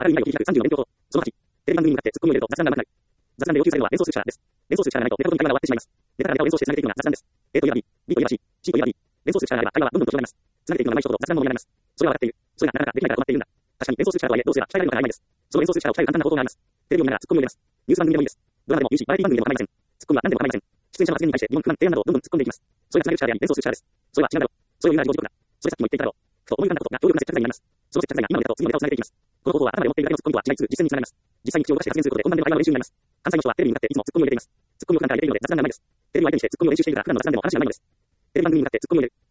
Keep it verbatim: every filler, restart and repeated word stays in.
あらゆる未来を切り開くさんじゅうの勉強法。そのはち、テレビ番組に向かってツッコミを入れると雑談が上手くなる。雑談で要求されるのは連想する力です。連想する力がないとネタとの会話が終わってしまいます。ネタからネタを連想してつなげていくのが雑談です。A といえば B、B といえば C、C といえば D。連想する力があれば会話はどんどんと広がります。つなげていくのが上手い人ほど雑談も盛り上がります。それは分かっている。それがなかなかできないから止まっているんだ。確かに連想する力とはいえどうすれば鍛えられるのか曖昧です。その連想する力を鍛える簡単な方法があります。テレビを見ながらツッコミを入れます。ニュース番組でもいいです。ドラマでも ユーシー、バラエティ番組でも構いません。ツッコミは何でも構いません。出演者の発言に対して疑問、不満、提案などをどんどん突っ込んでいきます。それがつなげる力であり、連想する力です。それは違うんだろう。それを言うなら自業自得だ。それさっきも言っていただろう。と思い浮かんだことが強力な接着剤になります。その接着剤が今のネタと次のネタをつなげていきます。この方法は頭で思っているだけのツッコミとは違いつつ実践につながります。実際に口を動かして発言することで本番での会話の練習になります。関西の人はテレビに向かっていつもツッコミを入れています。ツッコミを普段から入れているので雑談がうまいです。テレビを相手にしてツッコミを練習しているから普段の雑談でも話がうまいのです。テレビ番組に向かってツッコミを入れる。